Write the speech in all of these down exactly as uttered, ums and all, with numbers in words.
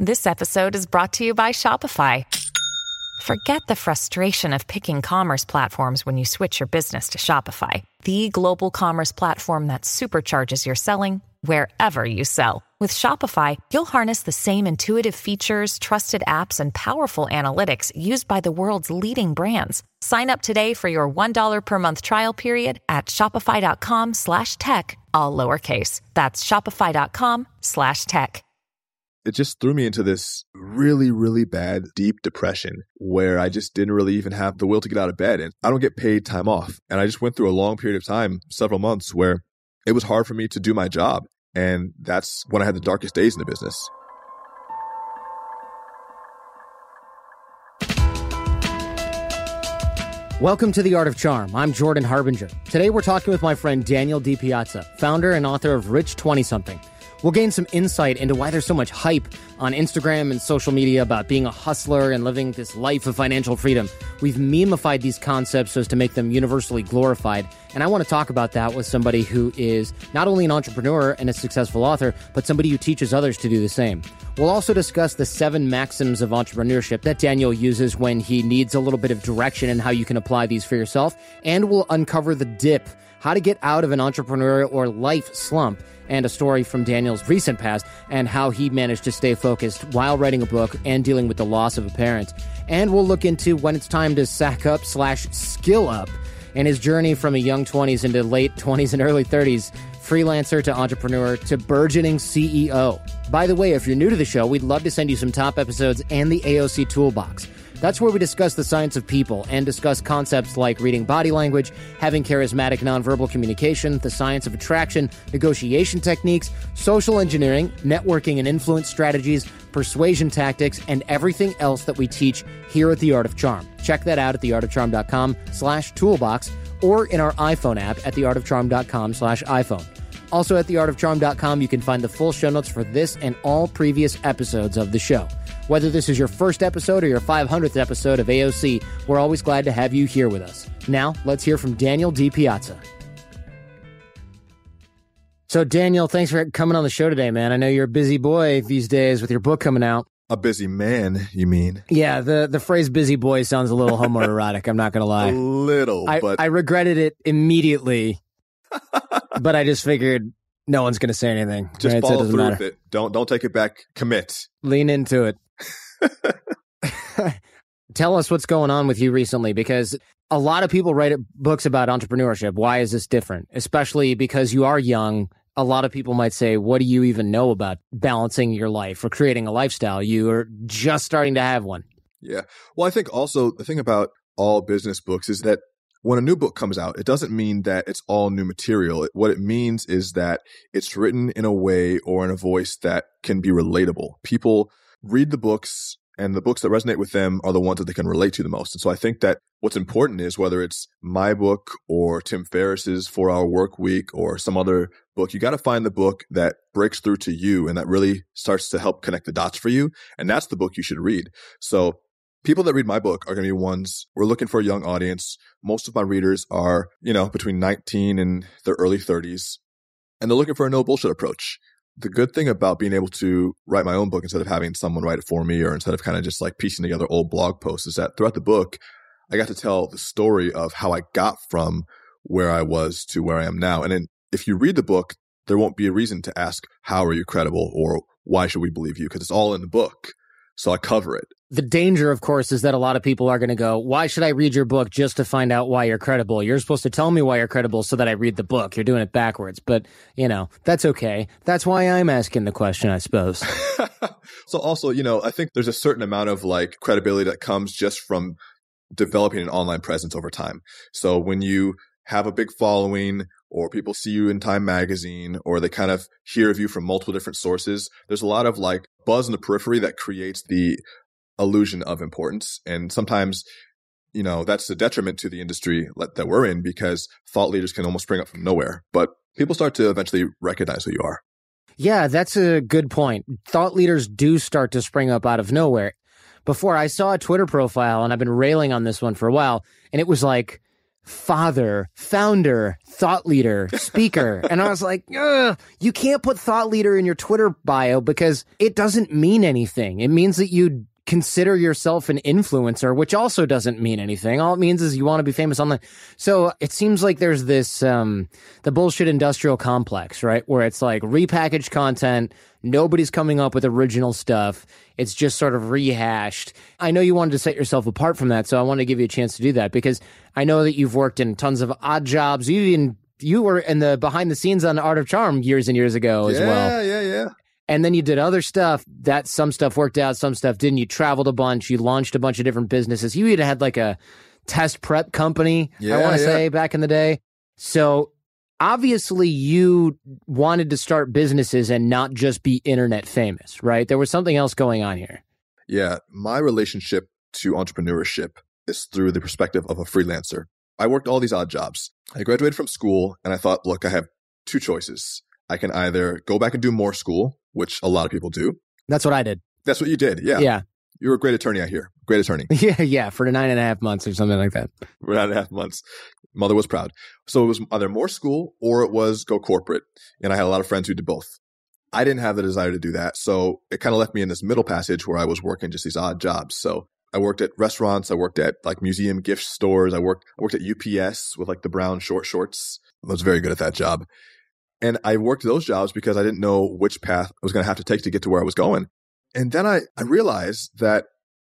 This episode is brought to you by Shopify. Forget the frustration of picking commerce platforms when you switch your business to Shopify, the global commerce platform that supercharges your selling wherever you sell. With Shopify, you'll harness the same intuitive features, trusted apps, and powerful analytics used by the world's leading brands. Sign up today for your one dollar per month trial period at shopify.com slash tech, all lowercase. That's shopify.com slash tech. It just threw me into this really, really bad, deep depression where I just didn't really even have the will to get out of bed. And I don't get paid time off. And I just went through a long period of time, several months, where it was hard for me to do my job. And that's when I had the darkest days in the business. Welcome to The Art of Charm. I'm Jordan Harbinger. Today we're talking with my friend Daniel DiPiazza, founder and author of Rich twenty something. We'll gain some insight into why there's so much hype on Instagram and social media about being a hustler and living this life of financial freedom. We've memeified these concepts so as to make them universally glorified. And I want to talk about that with somebody who is not only an entrepreneur and a successful author, but somebody who teaches others to do the same. We'll also discuss the seven maxims of entrepreneurship that Daniel uses when he needs a little bit of direction and how you can apply these for yourself. And we'll uncover the dip, how to get out of an entrepreneurial or life slump, and a story from Daniel's recent past and how he managed to stay focused while writing a book and dealing with the loss of a parent. And we'll look into when it's time to sack up slash skill up and his journey from a young twenties into late twenties and early thirties, freelancer to entrepreneur to burgeoning C E O. By the way, if you're new to the show, we'd love to send you some top episodes and the A O C Toolbox. That's where we discuss the science of people and discuss concepts like reading body language, having charismatic nonverbal communication, the science of attraction, negotiation techniques, social engineering, networking and influence strategies, persuasion tactics, and everything else that we teach here at The Art of Charm. Check that out at theartofcharm.com slash toolbox or in our iPhone app at theartofcharm.com slash iPhone. Also at theartofcharm dot com, you can find the full show notes for this and all previous episodes of the show. Whether this is your first episode or your five hundredth episode of A O C, we're always glad to have you here with us. Now, let's hear from Daniel DiPiazza. So, Daniel, thanks for coming on the show today, man. I know you're a busy boy these days with your book coming out. A busy man, you mean? Yeah, the, the phrase busy boy sounds a little homoerotic, I'm not going to lie. A little, I, but... I regretted it immediately, but I just figured no one's going to say anything. Just right? follow so it through matter. with it. Don't, don't take it back. Commit. Lean into it. Tell us what's going on with you recently, because a lot of people write books about entrepreneurship. Why is this different? Especially because you are young. A lot of people might say, what do you even know about balancing your life or creating a lifestyle? You are just starting to have one. Yeah. Well, I think also the thing about all business books is that when a new book comes out, it doesn't mean that it's all new material. What it means is that it's written in a way or in a voice that can be relatable. People read the books, and the books that resonate with them are the ones that they can relate to the most. And so I think that what's important is whether it's my book or Tim Ferriss's four hour Work Week or some other book, you got to find the book that breaks through to you and that really starts to help connect the dots for you. And that's the book you should read. So people that read my book are going to be ones, we're looking for a young audience. Most of my readers are, you know, between nineteen and their early thirties, and they're looking for a no bullshit approach. The good thing about being able to write my own book instead of having someone write it for me or instead of kind of just like piecing together old blog posts is that throughout the book, I got to tell the story of how I got from where I was to where I am now. And then if you read the book, there won't be a reason to ask, how are you credible or why should we believe you? Because it's all in the book. So I cover it. The danger, of course, is that a lot of people are going to go, why should I read your book just to find out why you're credible? You're supposed to tell me why you're credible so that I read the book. You're doing it backwards. But, you know, that's okay. That's why I'm asking the question, I suppose. So also, you know, I think there's a certain amount of like credibility that comes just from developing an online presence over time. So when you have a big following or people see you in Time Magazine or they kind of hear of you from multiple different sources, there's a lot of like buzz in the periphery that creates the illusion of importance. And sometimes, you know, that's a detriment to the industry that we're in because thought leaders can almost spring up from nowhere. But people start to eventually recognize who you are. Yeah, that's a good point. Thought leaders do start to spring up out of nowhere. Before, I saw a Twitter profile, and I've been railing on this one for a while, and it was like, father, founder, thought leader, speaker. And I was like, ugh, you can't put thought leader in your Twitter bio because it doesn't mean anything. It means that you consider yourself an influencer, which also doesn't mean anything. All it means is you want to be famous online. So it seems like there's this, um, the bullshit industrial complex, right? Where it's like repackaged content. Nobody's coming up with original stuff. It's just sort of rehashed. I know you wanted to set yourself apart from that, so I want to give you a chance to do that because I know that you've worked in tons of odd jobs. You even, you were in the behind the scenes on Art of Charm years and years ago as yeah, well. Yeah, yeah, yeah. And then you did other stuff that some stuff worked out, some stuff didn't. You traveled a bunch. You launched a bunch of different businesses. You even had like a test prep company, yeah, I want to yeah. say, back in the day. So obviously you wanted to start businesses and not just be internet famous, right? There was something else going on here. Yeah. My relationship to entrepreneurship is through the perspective of a freelancer. I worked all these odd jobs. I graduated from school and I thought, look, I have two choices. I can either go back and do more school, which a lot of people do. That's what I did. That's what you did. Yeah. Yeah. You're a great attorney, I hear. Great attorney. Yeah. Yeah. For the nine and a half months or something like that. For nine and a half months. Mother was proud. So it was either more school or it was go corporate. And I had a lot of friends who did both. I didn't have the desire to do that. So it kind of left me in this middle passage where I was working just these odd jobs. So I worked at restaurants. I worked at like museum gift stores. I worked, I worked at U P S with like the brown short shorts. I was very good at that job. And I worked those jobs because I didn't know which path I was going to have to take to get to where I was going. And then I, I realized that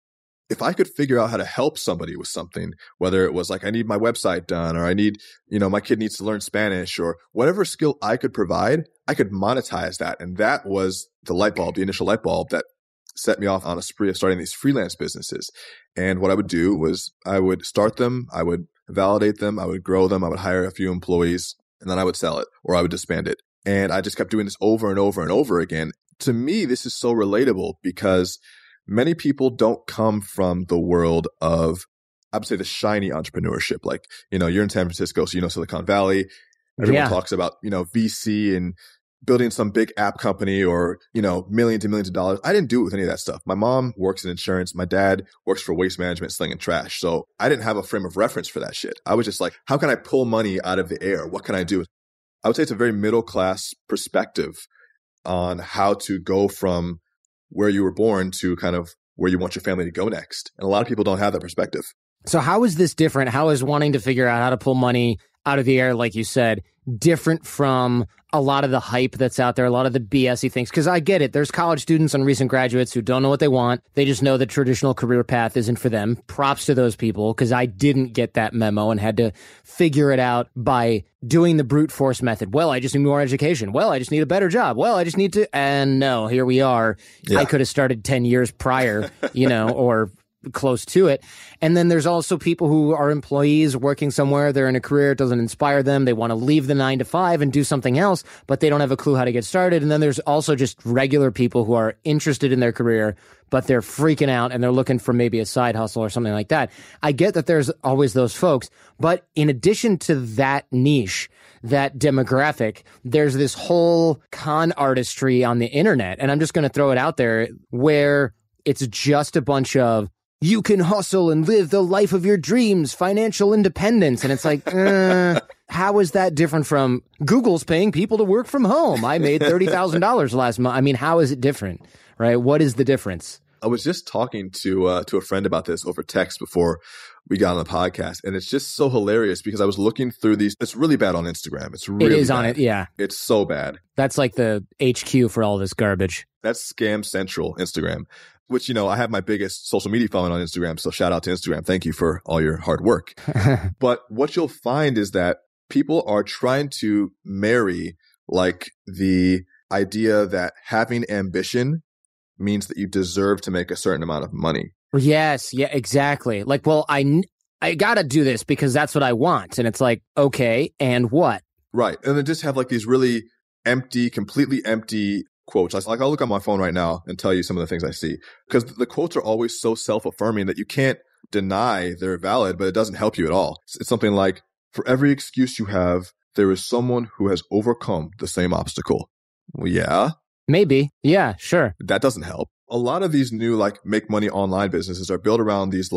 if I could figure out how to help somebody with something, whether it was like, I need my website done, or I need, you know, my kid needs to learn Spanish, or whatever skill I could provide, I could monetize that. And that was the light bulb, the initial light bulb that set me off on a spree of starting these freelance businesses. And what I would do was I would start them, I would validate them, I would grow them, I would hire a few employees, and then I would sell it or I would disband it. And I just kept doing this over and over and over again. To me, this is so relatable because many people don't come from the world of, I would say, the shiny entrepreneurship. Like, you know, you're in San Francisco, so you know Silicon Valley. Everyone Yeah. talks about, you know, V C and building some big app company or, you know, millions and millions of dollars. I didn't do it with any of that stuff. My mom works in insurance. My dad works for waste management, slinging trash. So I didn't have a frame of reference for that shit. I was just like, how can I pull money out of the air? What can I do? I would say it's a very middle class perspective on how to go from where you were born to kind of where you want your family to go next. And a lot of people don't have that perspective. So how is this different? How is wanting to figure out how to pull money out of the air, like you said, different from a lot of the hype that's out there, a lot of the B S-y things? Because I get it. There's college students and recent graduates who don't know what they want. They just know the traditional career path isn't for them. Props to those people, because I didn't get that memo and had to figure it out by doing the brute force method. Well, I just need more education. Well, I just need a better job. Well, I just need to... And no, here we are. Yeah. I could have started ten years prior, you know, or close to it. And then there's also people who are employees working somewhere. They're in a career. It doesn't inspire them. They want to leave the nine to five and do something else, but they don't have a clue how to get started. And then there's also just regular people who are interested in their career, but they're freaking out and they're looking for maybe a side hustle or something like that. I get that there's always those folks, but in addition to that niche, that demographic, there's this whole con artistry on the internet. And I'm just going to throw it out there where it's just a bunch of, you can hustle and live the life of your dreams, financial independence. And it's like, uh, how is that different from Google's paying people to work from home? I made thirty thousand dollars last month. I mean, how is it different, right? What is the difference? I was just talking to uh, to a friend about this over text before we got on the podcast. And it's just so hilarious because I was looking through these. It's really bad on Instagram. It's really It is bad. on it, yeah. It's so bad. That's like the H Q for all this garbage. That's Scam Central Instagram, which, you know, I have my biggest social media following on Instagram. So shout out to Instagram. Thank you for all your hard work. But what you'll find is that people are trying to marry like the idea that having ambition means that you deserve to make a certain amount of money. Yes, yeah, exactly. Like, well, I, I got to do this because that's what I want. And it's like, okay, and what? Right. And then just have like these really empty, completely empty quotes. Like I'll look on my phone right now and tell you some of the things I see, because the quotes are always so self-affirming that you can't deny they're valid, but it doesn't help you at all. It's something like, for every excuse you have, there is someone who has overcome the same obstacle. Well, yeah. Maybe. Yeah, sure. That doesn't help. A lot of these new like make money online businesses are built around these like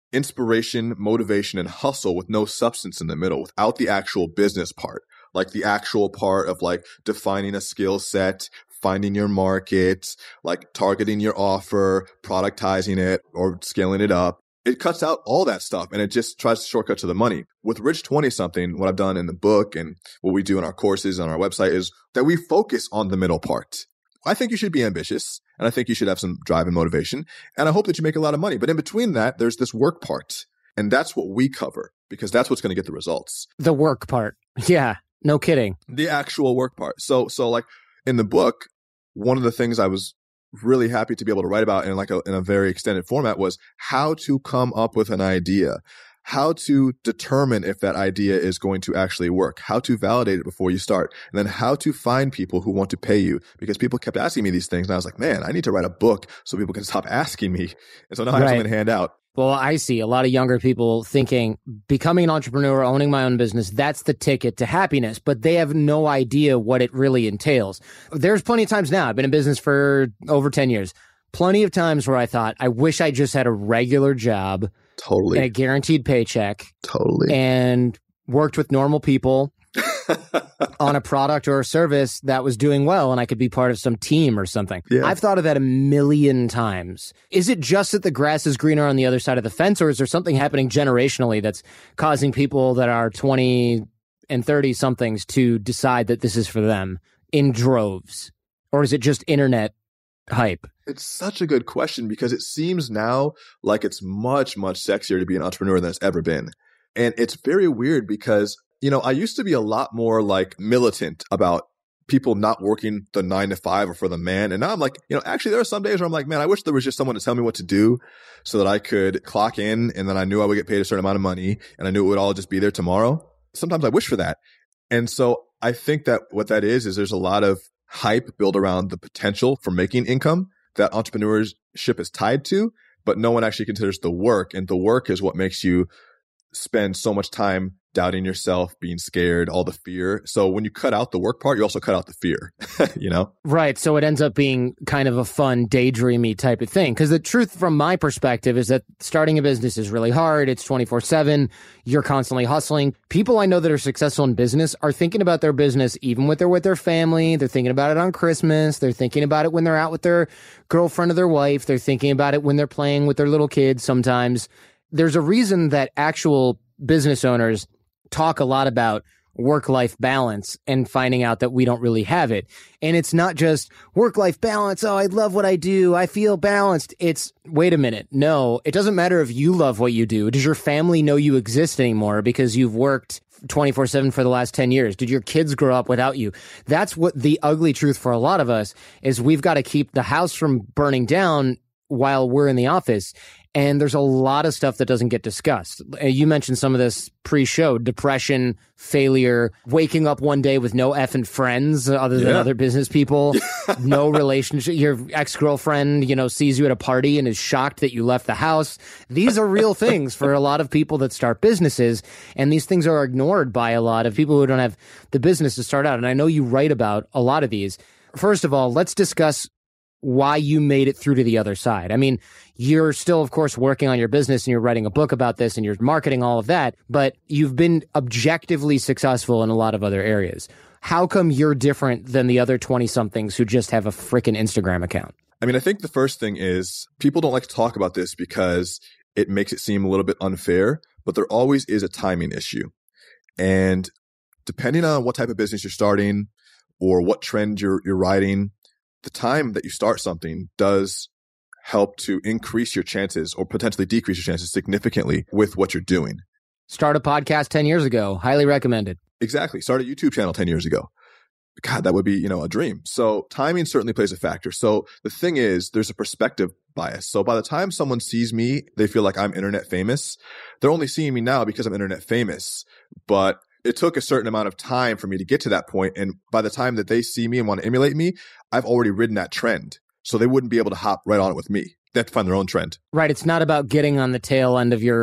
inspiration, motivation, and hustle with no substance in the middle, without the actual business part, like the actual part of like defining a skill set, finding your market, like targeting your offer, productizing it, or scaling it up. It cuts out all that stuff and it just tries to shortcut to the money. With Rich twenty something, what I've done in the book and what we do in our courses on our website is that we focus on the middle part. I think you should be ambitious and I think you should have some drive and motivation. And I hope that you make a lot of money. But in between that, there's this work part. And that's what we cover because that's what's going to get the results. The work part. Yeah, no kidding. The actual work part. So, so like in the book, one of the things I was really happy to be able to write about in like a, in a very extended format was how to come up with an idea, how to determine if that idea is going to actually work, how to validate it before you start, and then how to find people who want to pay you, because people kept asking me these things and I was like, man, I need to write a book so people can stop asking me. And so now I have Right. something to hand out. Well, I see a lot of younger people thinking becoming an entrepreneur, owning my own business, that's the ticket to happiness, but they have no idea what it really entails. There's plenty of times now, I've been in business for over ten years, plenty of times where I thought, I wish I just had a regular job Totally. and a guaranteed paycheck Totally. and worked with normal people on a product or a service that was doing well and I could be part of some team or something. Yeah. I've thought of that a million times. Is it just that the grass is greener on the other side of the fence, or is there something happening generationally that's causing people that are twenty and thirty somethings to decide that this is for them in droves? Or is it just internet hype? It's such a good question because it seems now like it's much, much sexier to be an entrepreneur than it's ever been. And it's very weird because, you know, I used to be a lot more like militant about people not working the nine to five or for the man. And now I'm like, you know, actually there are some days where I'm like, man, I wish there was just someone to tell me what to do so that I could clock in and then I knew I would get paid a certain amount of money and I knew it would all just be there tomorrow. Sometimes I wish for that. And so I think that what that is, is there's a lot of hype built around the potential for making income that entrepreneurship is tied to, but no one actually considers the work. And the work is what makes you spend so much time doubting yourself, being scared, all the fear. So when you cut out the work part, you also cut out the fear, you know? Right. So it ends up being kind of a fun, daydreamy type of thing. Because the truth from my perspective is that starting a business is really hard. It's twenty-four seven. You're constantly hustling. People I know that are successful in business are thinking about their business even when they're with their family. They're thinking about it on Christmas. They're thinking about it when they're out with their girlfriend or their wife. They're thinking about it when they're playing with their little kids sometimes. There's a reason that actual business owners talk a lot about work-life balance and finding out that we don't really have it. And it's not just work-life balance. Oh, I love what I do. I feel balanced. It's, wait a minute. No, it doesn't matter if you love what you do. Does your family know you exist anymore because you've worked twenty-four seven for the last ten years? Did your kids grow up without you? That's what the ugly truth for a lot of us is. We've got to keep the house from burning down while we're in the office. And there's a lot of stuff that doesn't get discussed. You mentioned some of this pre-show: depression, failure, waking up one day with no effing friends other than Yeah. other business people, no relationship. Your ex-girlfriend, you know, sees you at a party and is shocked that you left the house. These are real things for a lot of people that start businesses. And these things are ignored by a lot of people who don't have the business to start out. And I know you write about a lot of these. First of all, let's discuss why you made it through to the other side. I mean, you're still, of course, working on your business and you're writing a book about this and you're marketing all of that, but you've been objectively successful in a lot of other areas. How come you're different than the other twenty-somethings who just have a freaking Instagram account? I mean, I think the first thing is people don't like to talk about this because it makes it seem a little bit unfair, but there always is a timing issue. And depending on what type of business you're starting or what trend you're you're riding, the time that you start something does help to increase your chances or potentially decrease your chances significantly with what you're doing. Start a podcast ten years ago. Highly recommended. Exactly. Start a YouTube channel ten years ago. God, that would be, you know, a dream. So timing certainly plays a factor. So the thing is, there's a perspective bias. So by the time someone sees me, they feel like I'm internet famous. They're only seeing me now because I'm internet famous. But it took a certain amount of time for me to get to that point. And by the time that they see me and want to emulate me, I've already ridden that trend. So they wouldn't be able to hop right on it with me. They have to find their own trend. Right. It's not about getting on the tail end of your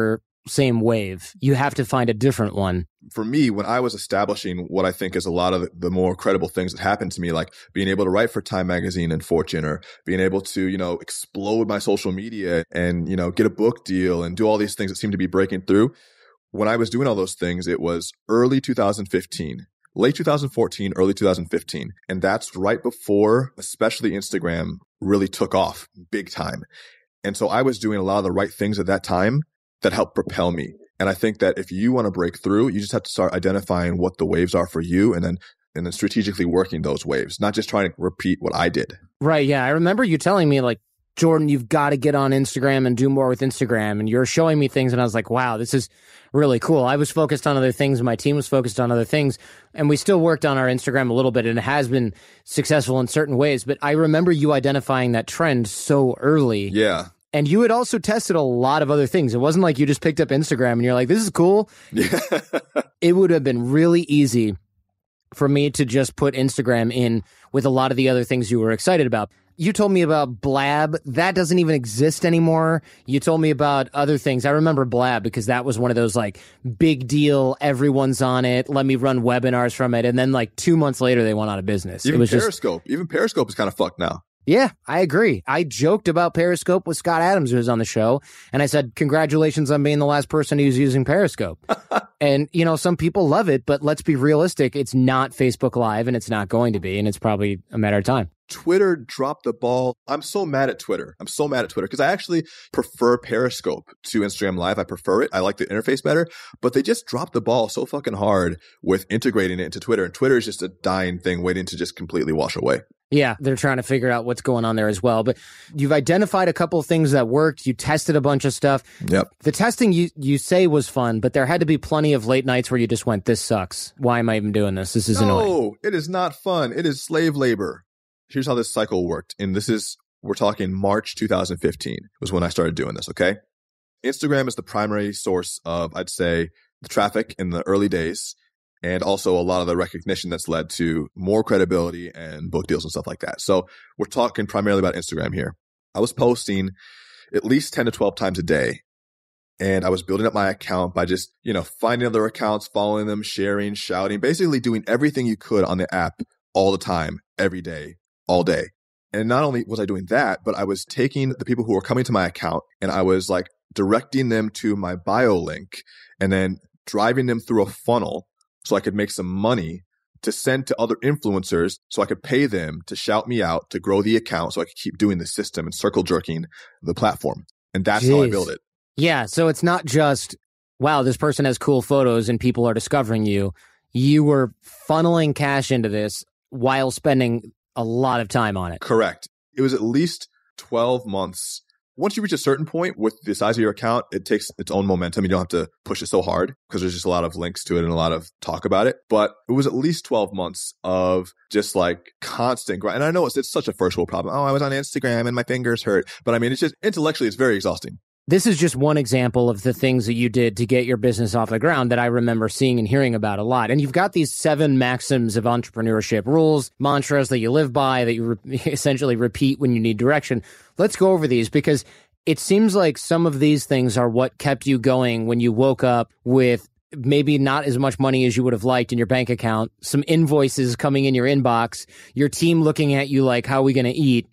same wave. You have to find a different one. For me, when I was establishing what I think is a lot of the, the more credible things that happened to me, like being able to write for Time Magazine and Fortune, or being able to, you know, explode my social media and, you know, get a book deal and do all these things that seem to be breaking through. When I was doing all those things, it was early two thousand fifteen, late two thousand fourteen, early two thousand fifteen. And that's right before, especially Instagram, really took off big time. And so I was doing a lot of the right things at that time that helped propel me. And I think that if you want to break through, you just have to start identifying what the waves are for you, and then and then strategically working those waves, not just trying to repeat what I did. Right. Yeah. I remember you telling me, like, Jordan, you've got to get on Instagram and do more with Instagram. And you're showing me things, and I was like, wow, this is really cool. I was focused on other things. My team was focused on other things. And we still worked on our Instagram a little bit, and it has been successful in certain ways. But I remember you identifying that trend so early. Yeah. And you had also tested a lot of other things. It wasn't like you just picked up Instagram and you're like, this is cool. Yeah. It would have been really easy for me to just put Instagram in with a lot of the other things you were excited about. You told me about Blab. That doesn't even exist anymore. You told me about other things. I remember Blab because that was one of those, like, big deal, everyone's on it, let me run webinars from it. And then, like, two months later, they went out of business. Even it was Periscope. Just... Even Periscope is kind of fucked now. Yeah, I agree. I joked about Periscope with Scott Adams, who was on the show, and I said, congratulations on being the last person who's using Periscope. And, you know, some people love it, but let's be realistic. It's not Facebook Live, and it's not going to be, and it's probably a matter of time. Twitter dropped the ball. I'm so mad at Twitter. I'm so mad at Twitter because I actually prefer Periscope to Instagram Live. I prefer it. I like the interface better, but they just dropped the ball so fucking hard with integrating it into Twitter. And Twitter is just a dying thing waiting to just completely wash away. Yeah, they're trying to figure out what's going on there as well. But you've identified a couple of things that worked. You tested a bunch of stuff. Yep. The testing you, you say was fun, but there had to be plenty of late nights where you just went, this sucks. Why am I even doing this? This is no, annoying. No, it is not fun. It is slave labor. Here's how this cycle worked. And this is, we're talking March two thousand fifteen was when I started doing this, okay? Instagram is the primary source of, I'd say, the traffic in the early days, and also a lot of the recognition that's led to more credibility and book deals and stuff like that. So we're talking primarily about Instagram here. I was posting at least ten to twelve times a day. And I was building up my account by just, you know, finding other accounts, following them, sharing, shouting, basically doing everything you could on the app all the time, every day, all day. And not only was I doing that, but I was taking the people who were coming to my account and I was like directing them to my bio link and then driving them through a funnel so I could make some money to send to other influencers so I could pay them to shout me out, to grow the account so I could keep doing the system and circle jerking the platform. And that's Jeez. how I built it. Yeah. So it's not just, wow, this person has cool photos and people are discovering you. You were funneling cash into this while spending a lot of time on it. Correct. It was at least twelve months. Once you reach a certain point with the size of your account, it takes its own momentum. You don't have to push it so hard because there's just a lot of links to it and a lot of talk about it. But it was at least twelve months of just like constant grind. And I know it's, it's such a first world problem. Oh, I was on Instagram and my fingers hurt. But I mean, it's just intellectually, it's very exhausting. This is just one example of the things that you did to get your business off the ground that I remember seeing and hearing about a lot. And you've got these seven maxims of entrepreneurship, rules, mantras that you live by, that you re- essentially repeat when you need direction. Let's go over these because it seems like some of these things are what kept you going when you woke up with maybe not as much money as you would have liked in your bank account, some invoices coming in your inbox, your team looking at you like, how are we going to eat?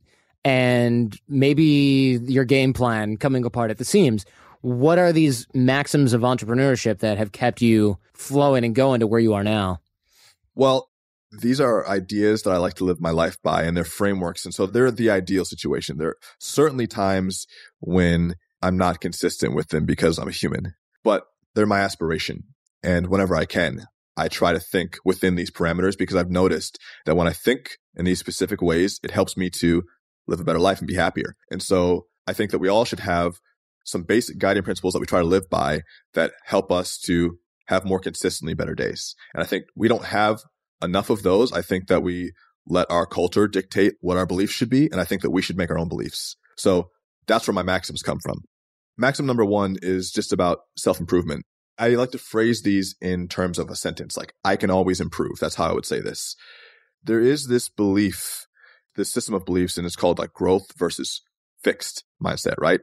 And maybe your game plan coming apart at the seams. What are these maxims of entrepreneurship that have kept you flowing and going to where you are now? Well, these are ideas that I like to live my life by, and they're frameworks. And so they're the ideal situation. There are certainly times when I'm not consistent with them because I'm a human, but they're my aspiration. And whenever I can, I try to think within these parameters because I've noticed that when I think in these specific ways, it helps me to live a better life and be happier. And so I think that we all should have some basic guiding principles that we try to live by that help us to have more consistently better days. And I think we don't have enough of those. I think that we let our culture dictate what our beliefs should be. And I think that we should make our own beliefs. So that's where my maxims come from. Maxim number one is just about self-improvement. I like to phrase these in terms of a sentence, like I can always improve. That's how I would say this. There is this belief, this system of beliefs, and it's called like growth versus fixed mindset, right?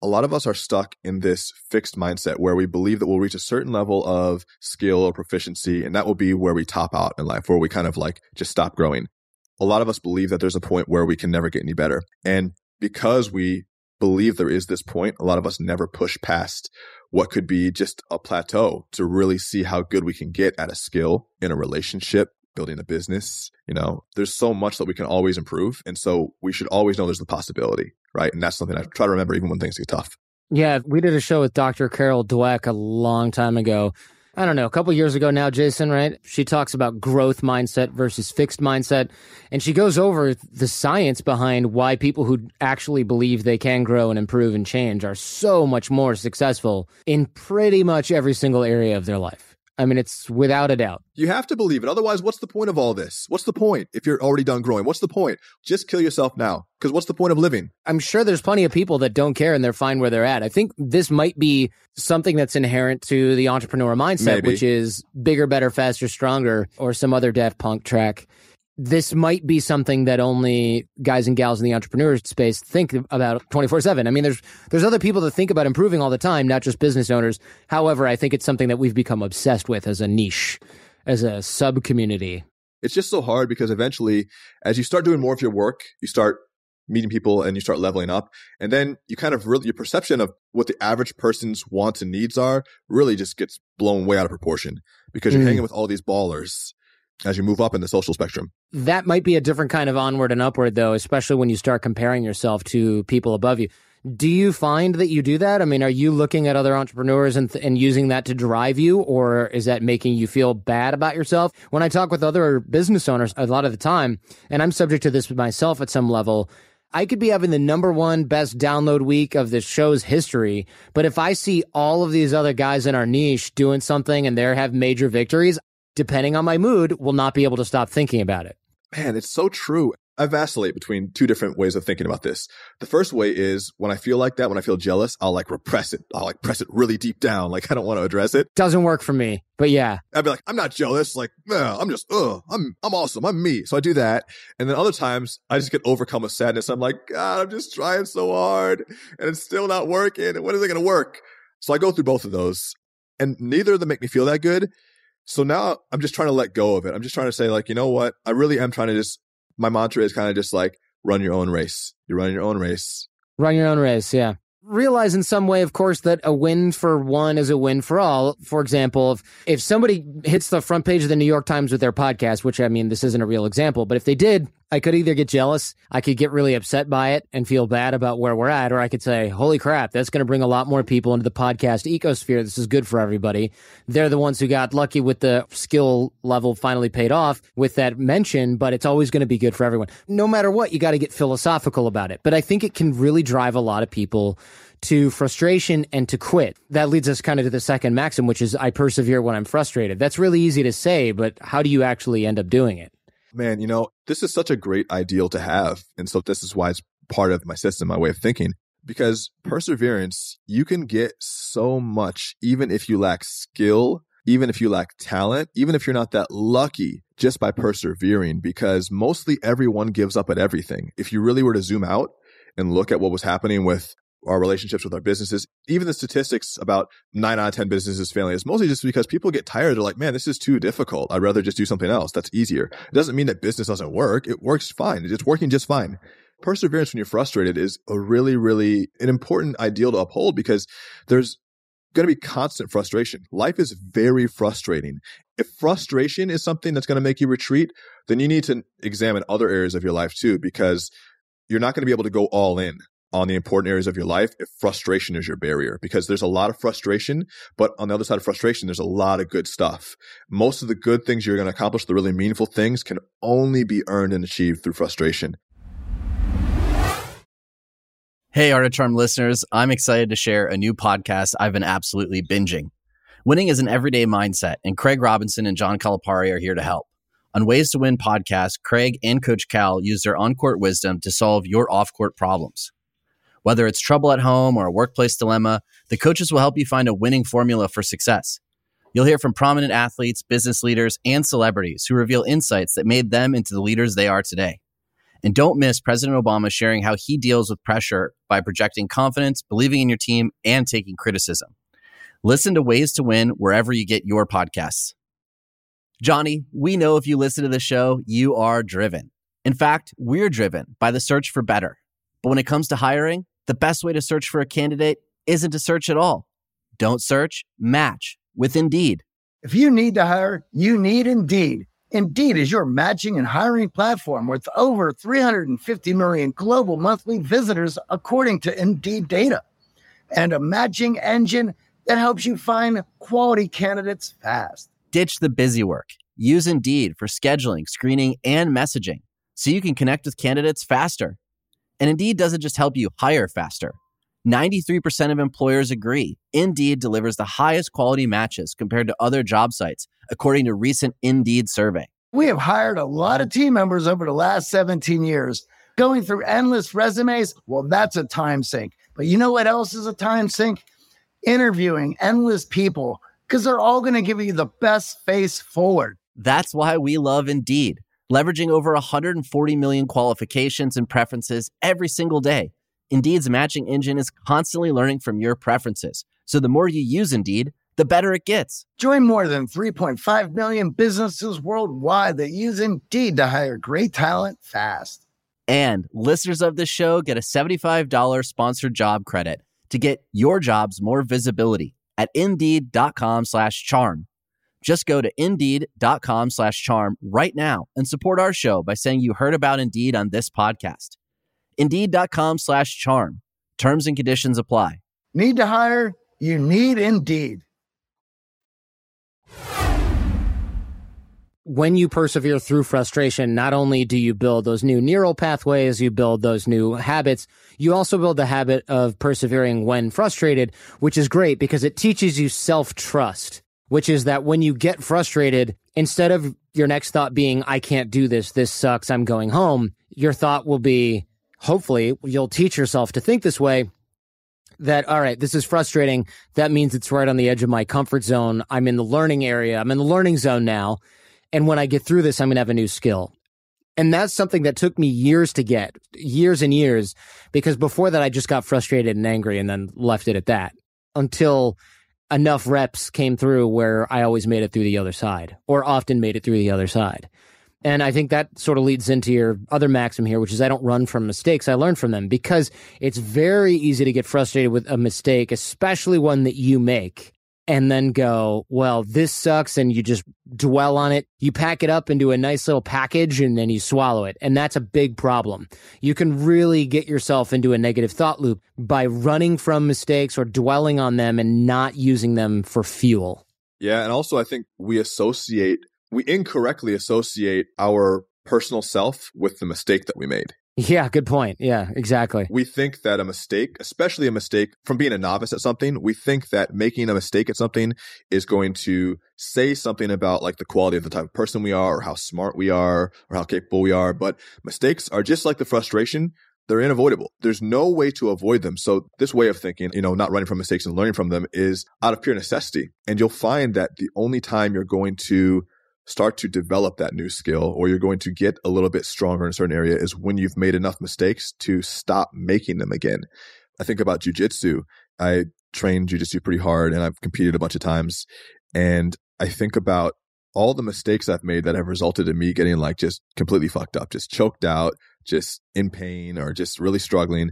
a lot of us are stuck in this fixed mindset where we believe that we'll reach a certain level of skill or proficiency, and that will be where we top out in life, where we kind of like just stop growing. A lot of us believe that there's a point where we can never get any better. And because we believe there is this point, a lot of us never push past what could be just a plateau to really see how good we can get at a skill in a relationship, building a business. You know, there's so much that we can always improve. And so we should always know there's the possibility, right? And that's something I try to remember even when things get tough. Yeah, we did a show with Doctor Carol Dweck a long time ago. I don't know, a couple years ago now, Jason, right? She talks about growth mindset versus fixed mindset. And she goes over the science behind why people who actually believe they can grow and improve and change are so much more successful in pretty much every single area of their life. I mean, it's without a doubt. You have to believe it. Otherwise, what's the point of all this? What's the point if you're already done growing? What's the point? Just kill yourself now. Because what's the point of living? I'm sure there's plenty of people that don't care and they're fine where they're at. I think this might be something that's inherent to the entrepreneur mindset, Maybe. which is bigger, better, faster, stronger, or some other Daft Punk track. This might be something that only guys and gals in the entrepreneur space think about twenty-four seven. I mean, there's there's other people that think about improving all the time, not just business owners. However, I think it's something that we've become obsessed with as a niche, as a sub-community. It's just so hard because eventually, as you start doing more of your work, you start meeting people and you start leveling up. And then you kind of really, your perception of what the average person's wants and needs are really just gets blown way out of proportion because you're mm. hanging with all these ballers as you move up in the social spectrum. That might be a different kind of onward and upward, though, especially when you start comparing yourself to people above you. Do you find that you do that? I mean, are you looking at other entrepreneurs and, th- and using that to drive you, or is that making you feel bad about yourself? When I talk with other business owners a lot of the time, and I'm subject to this myself at some level, I could be having the number one best download week of the show's history, but if I see all of these other guys in our niche doing something and they have major victories, depending on my mood, will not be able to stop thinking about it. Man, it's so true. I vacillate between two different ways of thinking about this. The first way is when I feel like that, when I feel jealous, I'll like repress it. I'll like press it really deep down. Like I don't want to address it. Doesn't work for me, but yeah. I'd be like, I'm not jealous. Like, no, I'm just, uh, I'm, I'm awesome. I'm me. So I do that. And then other times I just get overcome with sadness. I'm like, God, I'm just trying so hard and it's still not working. And when is it going to work? So I go through both of those and neither of them make me feel that good. So now I'm just trying to let go of it. I'm just trying to say like, you know what? I really am trying to just, my mantra is kind of just like, run your own race. You're running your own race. Run your own race, yeah. Realize in some way, of course, that a win for one is a win for all. For example, if, if somebody hits the front page of the New York Times with their podcast, which I mean, this isn't a real example, but if they did, I could either get jealous, I could get really upset by it and feel bad about where we're at, or I could say, holy crap, that's going to bring a lot more people into the podcast ecosphere. This is good for everybody. They're the ones who got lucky with the skill level finally paid off with that mention, but it's always going to be good for everyone. No matter what, you got to get philosophical about it. But I think it can really drive a lot of people to frustration and to quit. That leads us kind of to the second maxim, which is I persevere when I'm frustrated. That's really easy to say, but how do you actually end up doing it? Man, you know, this is such a great ideal to have. And so this is why it's part of my system, my way of thinking, because perseverance, you can get so much, even if you lack skill, even if you lack talent, even if you're not that lucky, just by persevering, because mostly everyone gives up at everything. If you really were to zoom out and look at what was happening with our relationships with our businesses, even the statistics about nine out of ten businesses failing is mostly just because people get tired. They're like, man, this is too difficult. I'd rather just do something else. That's easier. It doesn't mean that business doesn't work. It works fine. It's working just fine. Perseverance when you're frustrated is a really, really an important ideal to uphold because there's going to be constant frustration. Life is very frustrating. If frustration is something that's going to make you retreat, then you need to examine other areas of your life too, because you're not going to be able to go all in on the important areas of your life if frustration is your barrier, because there's a lot of frustration, but on the other side of frustration, there's a lot of good stuff. Most of the good things you're going to accomplish, the really meaningful things, can only be earned and achieved through frustration. Hey, Art of Charm listeners, I'm excited to share a new podcast I've been absolutely binging. Winning is an everyday mindset, and Craig Robinson and John Calipari are here to help. On Ways to Win podcast, Craig and Coach Cal use their on-court wisdom to solve your off-court problems. Whether it's trouble at home or a workplace dilemma, the coaches will help you find a winning formula for success. You'll hear from prominent athletes, business leaders, and celebrities who reveal insights that made them into the leaders they are today. And don't miss President Obama sharing how he deals with pressure by projecting confidence, believing in your team, and taking criticism. Listen to Ways to Win wherever you get your podcasts. Johnny, we know if you listen to the show, you are driven. In fact, we're driven by the search for better. But when it comes to hiring, the best way to search for a candidate isn't to search at all. Don't search, match with Indeed. If you need to hire, you need Indeed. Indeed is your matching and hiring platform with over three hundred fifty million global monthly visitors, according to Indeed data, and a matching engine that helps you find quality candidates fast. Ditch the busy work. Use Indeed for scheduling, screening, and messaging so you can connect with candidates faster. And Indeed doesn't just help you hire faster. ninety-three percent of employers agree Indeed delivers the highest quality matches compared to other job sites, according to a recent Indeed survey. We have hired a lot of team members over the last seventeen years. Going through endless resumes, well, that's a time sink. But you know what else is a time sink? Interviewing endless people, because they're all going to give you the best face forward. That's why we love Indeed, leveraging over one hundred forty million qualifications and preferences every single day. Indeed's matching engine is constantly learning from your preferences. So the more you use Indeed, the better it gets. Join more than three point five million businesses worldwide that use Indeed to hire great talent fast. And listeners of this show get a seventy-five dollars sponsored job credit to get your jobs more visibility at Indeed.com slash charm. Just go to Indeed.com slash charm right now and support our show by saying you heard about Indeed on this podcast. Indeed.com slash charm. Terms and conditions apply. Need to hire? You need Indeed. When you persevere through frustration, not only do you build those new neural pathways, you build those new habits, you also build the habit of persevering when frustrated, which is great because it teaches you self-trust, which is that when you get frustrated, instead of your next thought being, I can't do this, this sucks, I'm going home, your thought will be, hopefully, you'll teach yourself to think this way, that, all right, this is frustrating. That means it's right on the edge of my comfort zone. I'm in the learning area. I'm in the learning zone now. And when I get through this, I'm going to have a new skill. And that's something that took me years to get, years and years, because before that, I just got frustrated and angry and then left it at that until enough reps came through where I always made it through the other side, or often made it through the other side. And I think that sort of leads into your other maxim here, which is I don't run from mistakes. I learn from them, because it's very easy to get frustrated with a mistake, especially one that you make, and then go, well, this sucks, and you just dwell on it. You pack it up into a nice little package, and then you swallow it. And that's a big problem. You can really get yourself into a negative thought loop by running from mistakes or dwelling on them and not using them for fuel. Yeah, and also I think we associate, we incorrectly associate our personal self with the mistake that we made. Yeah, good point. Yeah, exactly. We think that a mistake, especially a mistake from being a novice at something, we think that making a mistake at something is going to say something about like the quality of the type of person we are, or how smart we are, or how capable we are. But mistakes are just like the frustration. They're unavoidable. There's no way to avoid them. So this way of thinking, you know, not running from mistakes and learning from them is out of pure necessity. And you'll find that the only time you're going to start to develop that new skill, or you're going to get a little bit stronger in a certain area, is when you've made enough mistakes to stop making them again. I think about jujitsu. I trained jujitsu pretty hard and I've competed a bunch of times. And I think about all the mistakes I've made that have resulted in me getting like just completely fucked up, just choked out, just in pain, or just really struggling.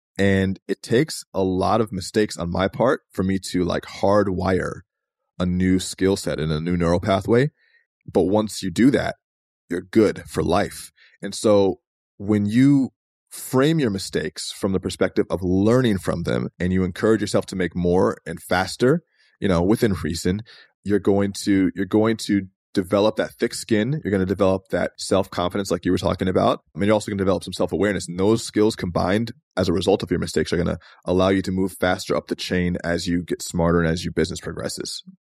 And it takes a lot of mistakes on my part for me to like hardwire a new skill set and a new neural pathway. But once you do that, you're good for life. And so when you frame your mistakes from the perspective of learning from them, and you encourage yourself to make more and faster, you know, within reason, you're going to, you're going to develop that thick skin. You're going to develop that self-confidence like you were talking about. I mean, you're also going to develop some self-awareness. And those skills combined as a result of your mistakes are going to allow you to move faster up the chain as you get smarter and as your business progresses.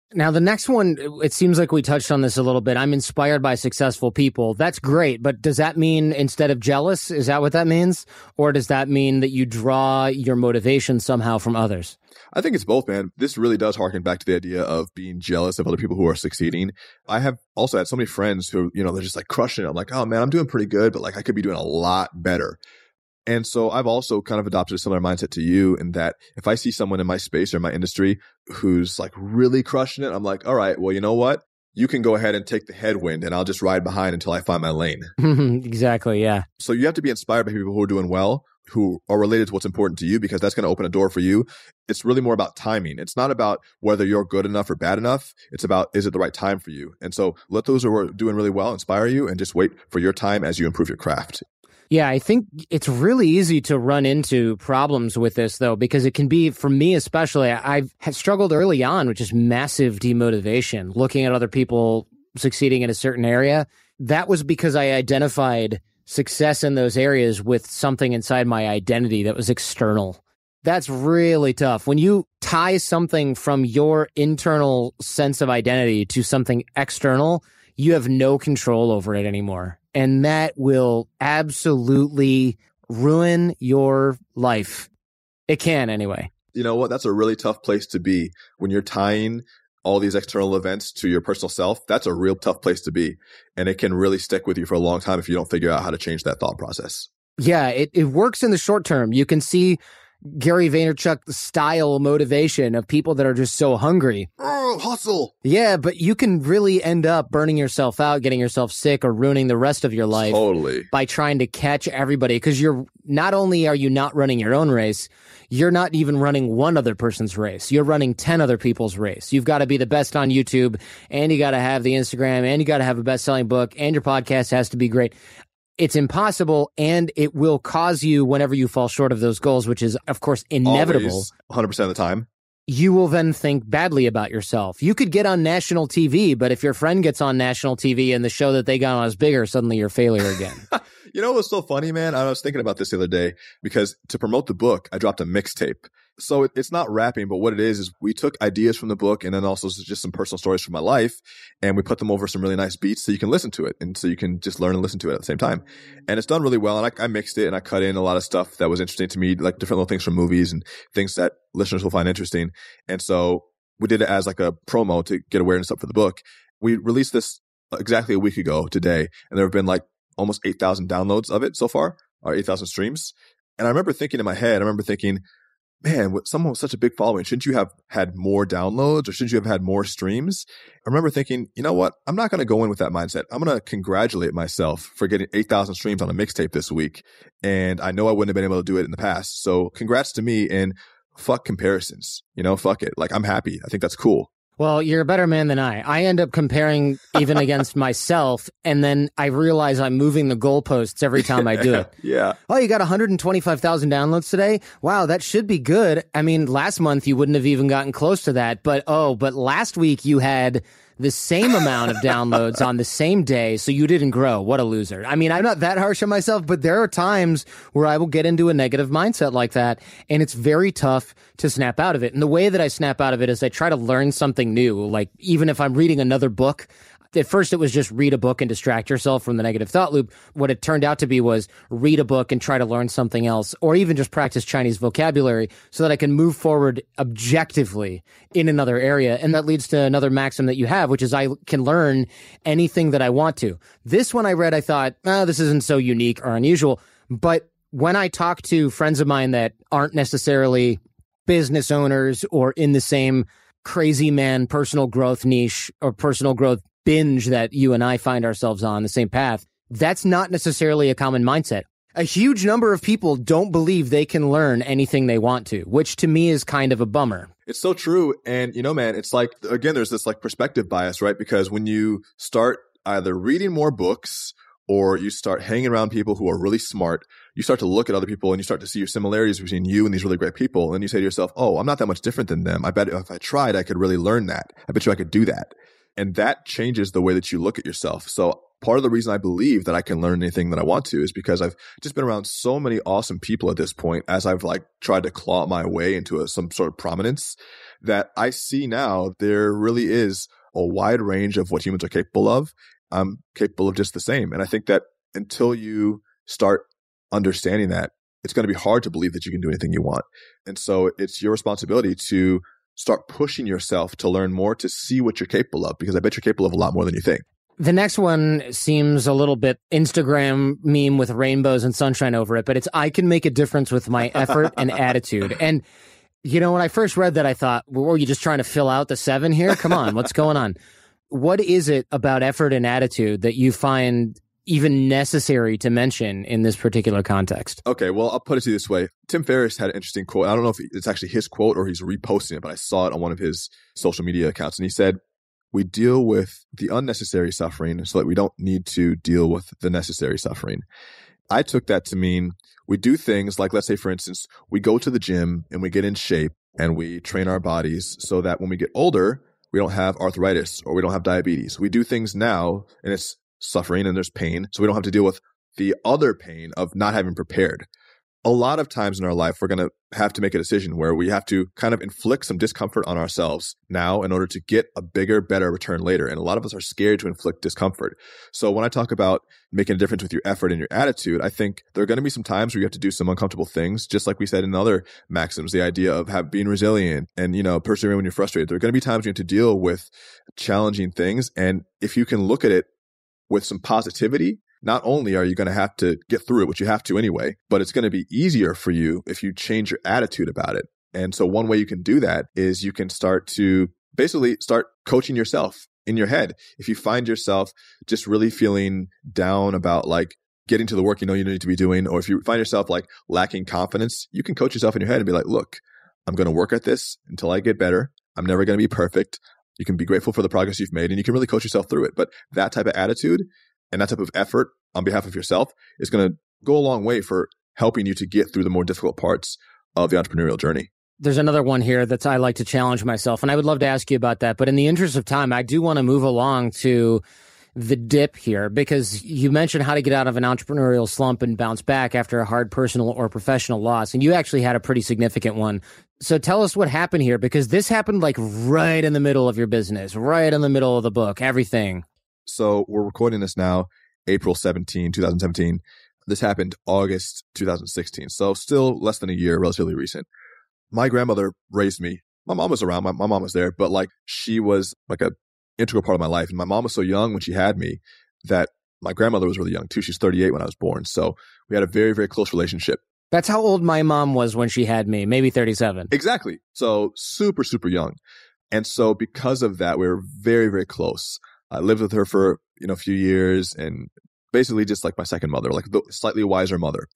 Now, the next one, it seems like we touched on this a little bit. I'm inspired by successful people. That's great. But does that mean instead of jealous, is that what that means? Or does that mean that you draw your motivation somehow from others? I think it's both, man. This really does harken back to the idea of being jealous of other people who are succeeding. I have also had so many friends who, you know, they're just like crushing it. I'm like, oh man, I'm doing pretty good, but like I could be doing a lot better. And so I've also kind of adopted a similar mindset to you in that if I see someone in my space or my industry who's like really crushing it, I'm like, all right, well, you know what? You can go ahead and take the headwind and I'll just ride behind until I find my lane. Exactly, yeah. So you have to be inspired by people who are doing well, who are related to what's important to you, because that's going to open a door for you. It's really more about timing. It's not about whether you're good enough or bad enough. It's about, is it the right time for you? And so let those who are doing really well inspire you and just wait for your time as you improve your craft. Yeah, I think it's really easy to run into problems with this, though, because it can be, for me especially, I've had struggled early on with just massive demotivation, looking at other people succeeding in a certain area. That was because I identified success in those areas with something inside my identity that was external. That's really tough. When you tie something from your internal sense of identity to something external, you have no control over it anymore. And that will absolutely ruin your life. It can anyway. You know what? That's a really tough place to be when you're tying all these external events to your personal self. That's a real tough place to be. And it can really stick with you for a long time if you don't figure out how to change that thought process. Yeah, it, it works in the short term. You can see Gary Vaynerchuk style motivation of people that are just so hungry. Oh, hustle. Yeah, but you can really end up burning yourself out, getting yourself sick, or ruining the rest of your life. Totally. By trying to catch everybody. Because you're not only are you not running your own race, you're not even running one other person's race. You're running ten other people's race. You've got to be the best on YouTube, and you got to have the Instagram, and you got to have a best-selling book, and your podcast has to be great. It's impossible, and it will cause you, whenever you fall short of those goals, which is, of course, inevitable. Always, one hundred percent of the time. You will then think badly about yourself. You could get on national T V, but if your friend gets on national T V and the show that they got on is bigger, suddenly you're a failure again. You know what's so funny, man? I was thinking about this the other day because to promote the book, I dropped a mixtape. So it, it's not rapping, but what it is, is we took ideas from the book and then also just some personal stories from my life, and we put them over some really nice beats so you can listen to it. And so you can just learn and listen to it at the same time. And it's done really well. And I, I mixed it and I cut in a lot of stuff that was interesting to me, like different little things from movies and things that listeners will find interesting. And so we did it as like a promo to get awareness up for the book. We released this exactly a week ago today, and there have been like almost eight thousand downloads of it so far, or eight thousand streams. And I remember thinking in my head, I remember thinking, man, with someone with such a big following, shouldn't you have had more downloads or shouldn't you have had more streams? I remember thinking, you know what? I'm not going to go in with that mindset. I'm going to congratulate myself for getting eight thousand streams on a mixtape this week. And I know I wouldn't have been able to do it in the past. So congrats to me, and fuck comparisons. You know, fuck it. Like, I'm happy. I think that's cool. Well, you're a better man than I. I end up comparing even against myself, and then I realize I'm moving the goalposts every time I do it. Yeah. Oh, you got one hundred twenty-five thousand downloads today? Wow, that should be good. I mean, last month you wouldn't have even gotten close to that, but oh, but last week you had the same amount of downloads on the same day, so you didn't grow. What a loser. I mean, I'm not that harsh on myself, but there are times where I will get into a negative mindset like that, and it's very tough to snap out of it. And the way that I snap out of it is I try to learn something new. Like, even if I'm reading another book, at first it was just read a book and distract yourself from the negative thought loop. What it turned out to be was read a book and try to learn something else, or even just practice Chinese vocabulary so that I can move forward objectively in another area. And that leads to another maxim that you have, which is I can learn anything that I want to. This one I read, I thought, oh, this isn't so unique or unusual. But when I talk to friends of mine that aren't necessarily business owners or in the same crazy man personal growth niche or personal growth binge that you and I find ourselves on, the same path, that's not necessarily a common mindset. A huge number of people don't believe they can learn anything they want to, which to me is kind of a bummer. It's so true. And, you know, man, it's like, again, there's this like perspective bias, right? Because when you start either reading more books or you start hanging around people who are really smart, you start to look at other people and you start to see your similarities between you and these really great people. And you say to yourself, oh, I'm not that much different than them. I bet if I tried, I could really learn that. I bet you I could do that. And that changes the way that you look at yourself. So part of the reason I believe that I can learn anything that I want to is because I've just been around so many awesome people at this point as I've like tried to claw my way into a, some sort of prominence that I see now there really is a wide range of what humans are capable of. I'm capable of just the same. And I think that until you start understanding that, it's going to be hard to believe that you can do anything you want. And so it's your responsibility to start pushing yourself to learn more, to see what you're capable of, because I bet you're capable of a lot more than you think. The next one seems a little bit Instagram meme with rainbows and sunshine over it, but it's I can make a difference with my effort and attitude. And, you know, when I first read that, I thought, well, were you just trying to fill out the seven here? Come on, what's going on? What is it about effort and attitude that you find even necessary to mention in this particular context? Okay, well, I'll put it to you this way. Tim Ferriss had an interesting quote. I don't know if it's actually his quote or he's reposting it, but I saw it on one of his social media accounts. And he said, we deal with the unnecessary suffering so that we don't need to deal with the necessary suffering. I took that to mean we do things like, let's say, for instance, we go to the gym and we get in shape and we train our bodies so that when we get older, we don't have arthritis or we don't have diabetes. We do things now and it's suffering and there's pain, so we don't have to deal with the other pain of not having prepared. A lot of times in our life, we're going to have to make a decision where we have to kind of inflict some discomfort on ourselves now in order to get a bigger, better return later. And a lot of us are scared to inflict discomfort. So when I talk about making a difference with your effort and your attitude, I think there are going to be some times where you have to do some uncomfortable things, just like we said in other maxims, the idea of have, being resilient and, you know, persevering when you're frustrated. There are going to be times you have to deal with challenging things. And if you can look at it with some positivity, not only are you going to have to get through it, which you have to anyway, but it's going to be easier for you if you change your attitude about it. And so one way you can do that is you can start to basically start coaching yourself in your head. If you find yourself just really feeling down about like getting to the work you know you need to be doing, or if you find yourself like lacking confidence, you can coach yourself in your head and be like, look, I'm going to work at this until I get better. I'm never going to be perfect. You can be grateful for the progress you've made and you can really coach yourself through it. But that type of attitude and that type of effort on behalf of yourself is going to go a long way for helping you to get through the more difficult parts of the entrepreneurial journey. There's another one here that I like to challenge myself, and I would love to ask you about that. But in the interest of time, I do want to move along to the dip here, because you mentioned how to get out of an entrepreneurial slump and bounce back after a hard personal or professional loss. And you actually had a pretty significant one. So tell us what happened here, because this happened like right in the middle of your business, right in the middle of the book, everything. So we're recording this now, April seventeenth, twenty seventeen. This happened August two thousand sixteen. So still less than a year, relatively recent. My grandmother raised me. My mom was around. My, my mom was there, but like she was like a integral part of my life. And my mom was so young when she had me that my grandmother was really young too. She's thirty-eight when I was born. So we had a very, very close relationship. That's how old my mom was when she had me, maybe thirty-seven. Exactly. So super, super young. And so because of that, we were very, very close. I lived with her for, you know, a few years and basically just like my second mother, like the slightly wiser mother.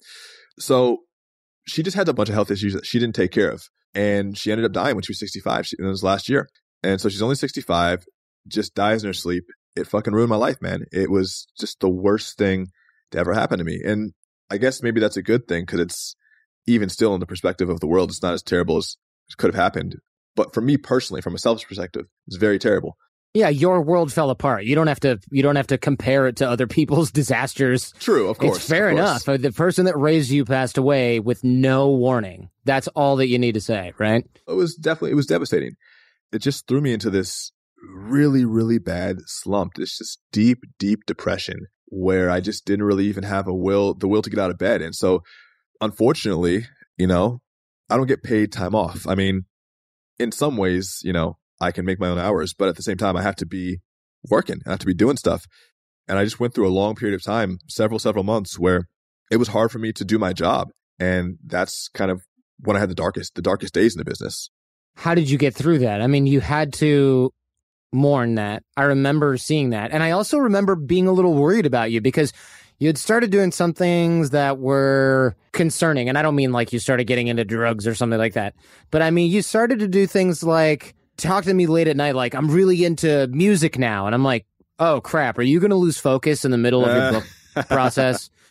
So she just had a bunch of health issues that she didn't take care of. And she ended up dying when she was sixty-five. She, it was last year. And so she's only sixty-five, just dies in her sleep. It fucking ruined my life, man. It was just the worst thing to ever happen to me. And I guess maybe that's a good thing because it's even still in the perspective of the world, it's not as terrible as it could have happened. But for me personally, from a selfish perspective, it's very terrible. Yeah, your world fell apart. You don't have to. You don't have to compare it to other people's disasters. True, of course. It's fair of enough. The person that raised you passed away with no warning. That's all that you need to say, right? It was definitely. It was devastating. It just threw me into this really, really bad slump. This just deep, deep depression where I just didn't really even have a will, the will to get out of bed. And so, unfortunately, you know, I don't get paid time off. I mean, in some ways, you know, I can make my own hours, but at the same time, I have to be working. I have to be doing stuff. And I just went through a long period of time, several, several months where it was hard for me to do my job. And that's kind of when I had the darkest, the darkest days in the business. How did you get through that? I mean, you had to mourn that. I remember seeing that. And I also remember being a little worried about you because you had started doing some things that were concerning. And I don't mean like you started getting into drugs or something like that. But I mean, you started to do things like talk to me late at night, like, I'm really into music now. And I'm like, oh, crap. Are you going to lose focus in the middle of your book process?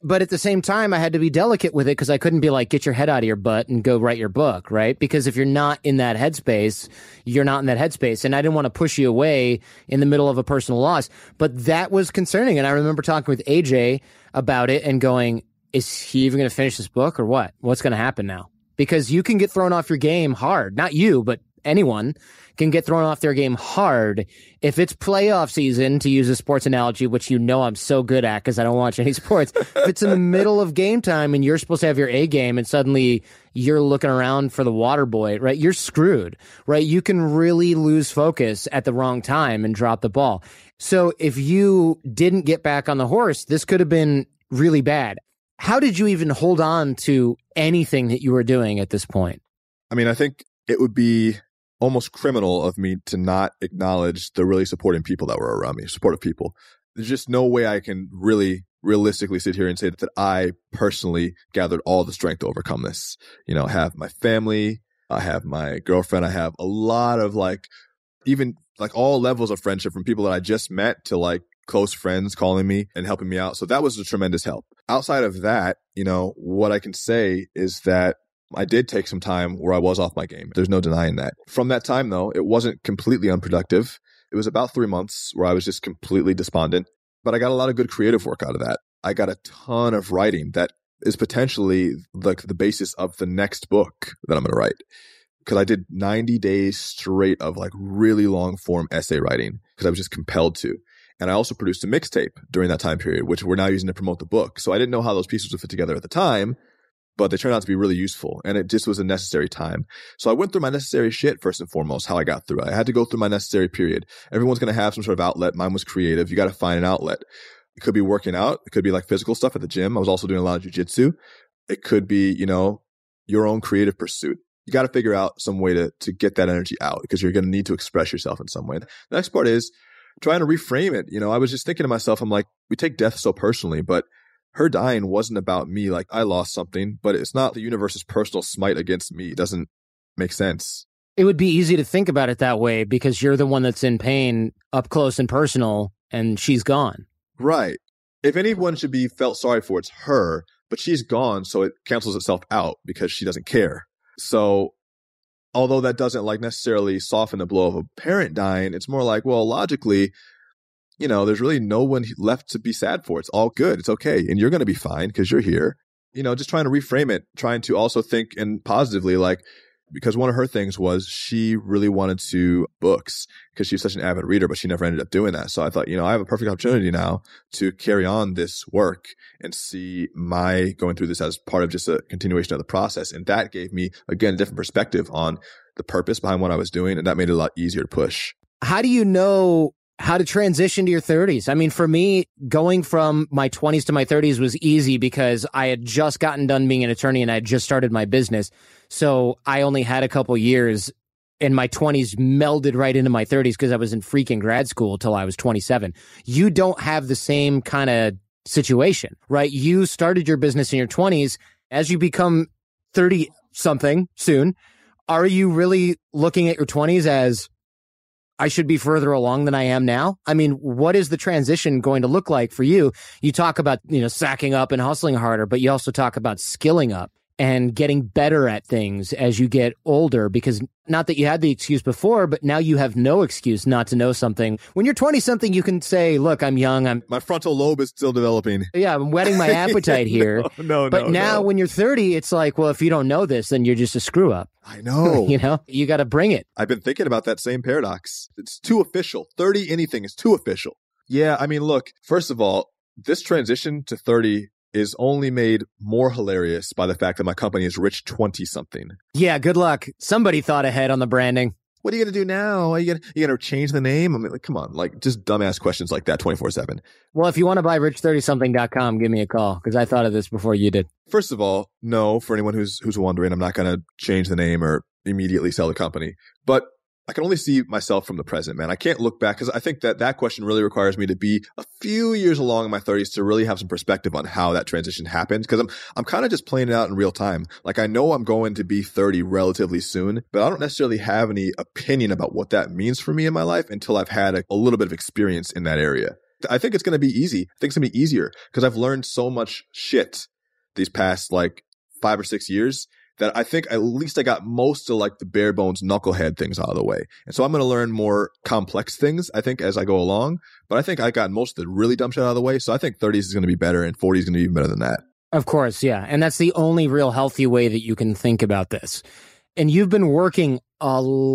But at the same time, I had to be delicate with it because I couldn't be like, get your head out of your butt and go write your book, right? Because if you're not in that headspace, you're not in that headspace. And I didn't want to push you away in the middle of a personal loss. But that was concerning. And I remember talking with A J about it and going, is he even going to finish this book or what? What's going to happen now? Because you can get thrown off your game hard. Not you, but anyone can get thrown off their game hard if it's playoff season, to use a sports analogy, which you know I'm so good at because I don't watch any sports. If it's in the middle of game time and you're supposed to have your A game and suddenly you're looking around for the water boy, right? You're screwed, right? You can really lose focus at the wrong time and drop the ball. So if you didn't get back on the horse, this could have been really bad. How did you even hold on to anything that you were doing at this point? I mean, I think it would be almost criminal of me to not acknowledge the really supporting people that were around me, supportive people. There's just no way I can really realistically sit here and say that, that I personally gathered all the strength to overcome this. You know, I have my family, I have my girlfriend, I have a lot of like, even like all levels of friendship, from people that I just met to like close friends calling me and helping me out. So that was a tremendous help. Outside of that, you know, what I can say is that I did take some time where I was off my game. There's no denying that. From that time, though, it wasn't completely unproductive. It was about three months where I was just completely despondent, but I got a lot of good creative work out of that. I got a ton of writing that is potentially like the basis of the next book that I'm going to write. Because I did ninety days straight of like really long form essay writing because I was just compelled to. And I also produced a mixtape during that time period, which we're now using to promote the book. So I didn't know how those pieces would fit together at the time, but they turned out to be really useful. And it just was a necessary time. So I went through my necessary shit first and foremost, how I got through it. I had to go through my necessary period. Everyone's going to have some sort of outlet. Mine was creative. You got to find an outlet. It could be working out. It could be like physical stuff at the gym. I was also doing a lot of jujitsu. It could be, you know, your own creative pursuit. You got to figure out some way to, to get that energy out because you're going to need to express yourself in some way. The next part is trying to reframe it. You know, I was just thinking to myself, I'm like, we take death so personally, but her dying wasn't about me. Like, I lost something, but it's not the universe's personal smite against me. It doesn't make sense. It would be easy to think about it that way because you're the one that's in pain up close and personal, and she's gone. Right. If anyone should be felt sorry for, it's her, but she's gone, so it cancels itself out because she doesn't care. So although that doesn't like necessarily soften the blow of a parent dying, it's more like, well, logically, you know, there's really no one left to be sad for. It's all good. It's okay. And you're going to be fine because you're here. You know, just trying to reframe it, trying to also think and positively, like, because one of her things was she really wanted to books because she's such an avid reader, but she never ended up doing that. So I thought, you know, I have a perfect opportunity now to carry on this work and see my going through this as part of just a continuation of the process. And that gave me, again, a different perspective on the purpose behind what I was doing. And that made it a lot easier to push. How do you know how to transition to your thirties? I mean, for me, going from my twenties to my thirties was easy because I had just gotten done being an attorney and I had just started my business. So I only had a couple years, and my twenties melded right into my thirties because I was in freaking grad school till I was twenty-seven. You don't have the same kind of situation, right? You started your business in your twenties. As you become thirty something soon, are you really looking at your twenties as, I should be further along than I am now? I mean, what is the transition going to look like for you? You talk about, you know, sacking up and hustling harder, but you also talk about skilling up and getting better at things as you get older, because not that you had the excuse before, but now you have no excuse not to know something. When you're twenty something, you can say, look, I'm young. I'm my frontal lobe is still developing. Yeah, I'm whetting my appetite here. no, no, But no, now no. when you're thirty, it's like, well, if you don't know this, then you're just a screw up. I know. You know, you got to bring it. I've been thinking about that same paradox. It's too official. thirty anything is too official. Yeah, I mean, look, first of all, this transition to thirty is only made more hilarious by the fact that my company is Rich twenty something. Yeah, good luck. Somebody thought ahead on the branding. What are you going to do now? Are you going you to change the name? I mean, like, come on, like just dumbass questions like that twenty-four seven. Well, if you want to buy rich thirty something dot com, give me a call because I thought of this before you did. First of all, no, for anyone who's who's wondering, I'm not going to change the name or immediately sell the company. But I can only see myself from the present, man. I can't look back because I think that that question really requires me to be a few years along in my thirties to really have some perspective on how that transition happened. Because I'm I'm kind of just playing it out in real time. Like, I know I'm going to be thirty relatively soon, but I don't necessarily have any opinion about what that means for me in my life until I've had a, a little bit of experience in that area. I think it's going to be easy. I think it's going to be easier because I've learned so much shit these past like five or six years that I think at least I got most of like the bare bones knucklehead things out of the way. And so I'm going to learn more complex things, I think, as I go along. But I think I got most of the really dumb shit out of the way. So I think thirties is going to be better and forties is going to be even better than that. Of course, yeah. And that's the only real healthy way that you can think about this. And you've been working a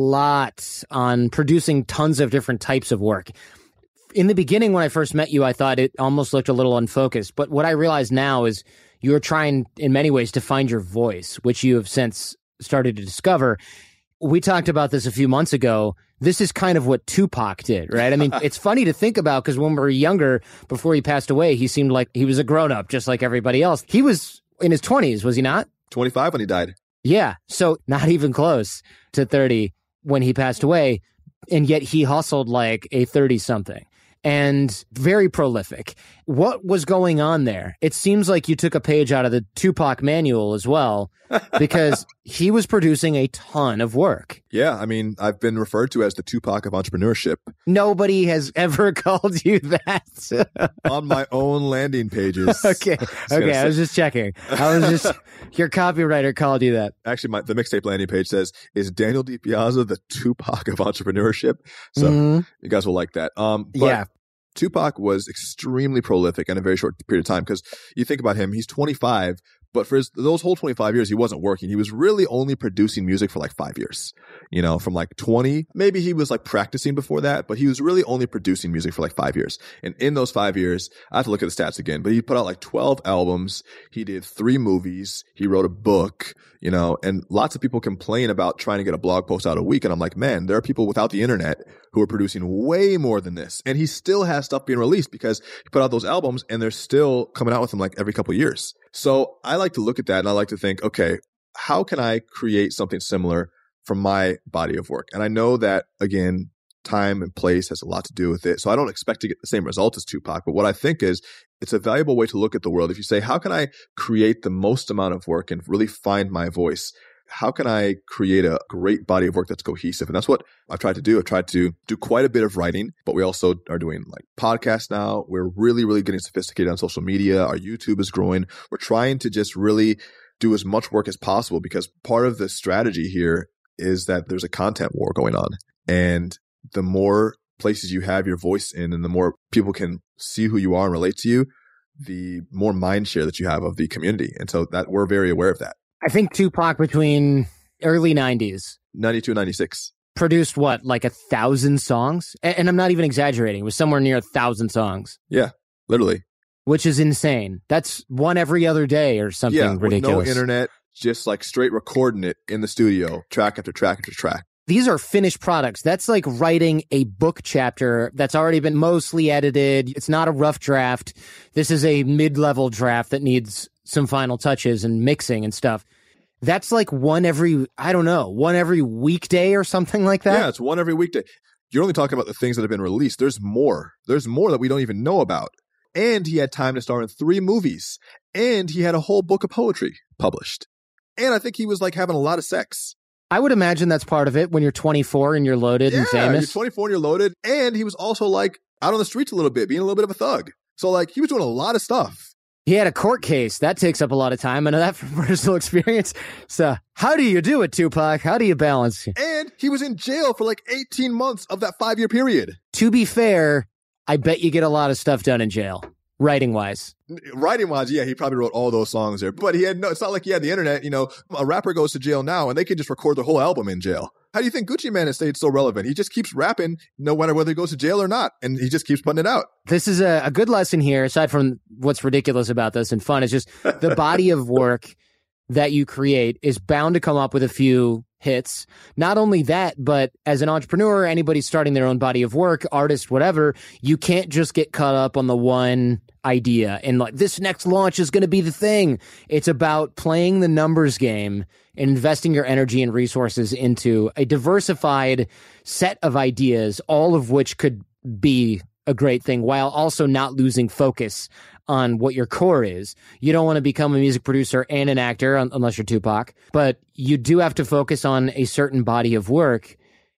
lot on producing tons of different types of work. In the beginning, when I first met you, I thought it almost looked a little unfocused. But what I realize now is you're trying, in many ways, to find your voice, which you have since started to discover. We talked about this a few months ago. This is kind of what Tupac did, right? I mean, it's funny to think about because when we were younger, before he passed away, he seemed like he was a grown-up, just like everybody else. He was in his twenties, was he not? twenty-five when he died. Yeah, so not even close to thirty when he passed away, and yet he hustled like a thirty-something. And very prolific. What was going on there? It seems like you took a page out of the Tupac manual as well, because he was producing a ton of work. Yeah, I mean, I've been referred to as the Tupac of entrepreneurship. Nobody has ever called you that. On my own landing pages. Okay, okay, I was just checking. I was just, your copywriter called you that. Actually, my, the mixtape landing page says, is Daniel DiPiazza the Tupac of entrepreneurship? So mm-hmm. you guys will like that. Um, but yeah. Tupac was extremely prolific in a very short period of time because you think about him, he's twenty-five, but for his, those whole twenty-five years, he wasn't working. He was really only producing music for like five years, you know, from like twenty. Maybe he was like practicing before that, but he was really only producing music for like five years. And in those five years, I have to look at the stats again, but he put out like twelve albums. He did three movies. He wrote a book, you know, and lots of people complain about trying to get a blog post out a week. And I'm like, man, there are people without the internet who are producing way more than this. And he still has stuff being released because he put out those albums and they're still coming out with them like every couple of years. So I like to look at that and I like to think, okay, how can I create something similar from my body of work? And I know that, again, time and place has a lot to do with it. So I don't expect to get the same result as Tupac. But what I think is it's a valuable way to look at the world. If you say, how can I create the most amount of work and really find my voice? How can I create a great body of work that's cohesive? And that's what I've tried to do. I've tried to do quite a bit of writing, but we also are doing like podcasts now. We're really, really getting sophisticated on social media. Our YouTube is growing. We're trying to just really do as much work as possible because part of the strategy here is that there's a content war going on. And the more places you have your voice in and the more people can see who you are and relate to you, the more mind share that you have of the community. And so that we're very aware of that. I think Tupac between early nineties. ninety-two, ninety-six. Produced what, like a thousand songs? And I'm not even exaggerating. It was somewhere near a thousand songs. Yeah, literally. Which is insane. That's one every other day or something yeah, ridiculous. With no internet, just like straight recording it in the studio, track after track after track. These are finished products. That's like writing a book chapter that's already been mostly edited. It's not a rough draft. This is a mid-level draft that needs some final touches and mixing and stuff. That's like one every, I don't know, one every weekday or something like that? Yeah, it's one every weekday. You're only talking about the things that have been released. There's more. There's more that we don't even know about. And he had time to star in three movies. And he had a whole book of poetry published. And I think he was like having a lot of sex. I would imagine that's part of it when you're twenty-four and you're loaded yeah, and famous. You're twenty-four and you're loaded. And he was also like out on the streets a little bit, being a little bit of a thug. So like he was doing a lot of stuff. He had a court case. That takes up a lot of time. I know that from personal experience. So how do you do it, Tupac? How do you balance? And he was in jail for like eighteen months of that five-year period. To be fair, I bet you get a lot of stuff done in jail, writing-wise. Writing-wise, yeah, he probably wrote all those songs there. But he had no, it's not like he had the internet. You know, a rapper goes to jail now and they can just record their whole album in jail. How do you think Gucci Mane has stayed so relevant? He just keeps rapping no matter whether he goes to jail or not. And he just keeps putting it out. This is a, a good lesson here, aside from what's ridiculous about this and fun. It's just the body of work that you create is bound to come up with a few hits. Not only that, but as an entrepreneur, anybody starting their own body of work, artist, whatever, you can't just get caught up on the one idea and like this next launch is going to be the thing. It's about playing the numbers game and investing your energy and resources into a diversified set of ideas, all of which could be a great thing while also not losing focus on what your core is. You don't want to become a music producer and an actor un- unless you're Tupac, but you do have to focus on a certain body of work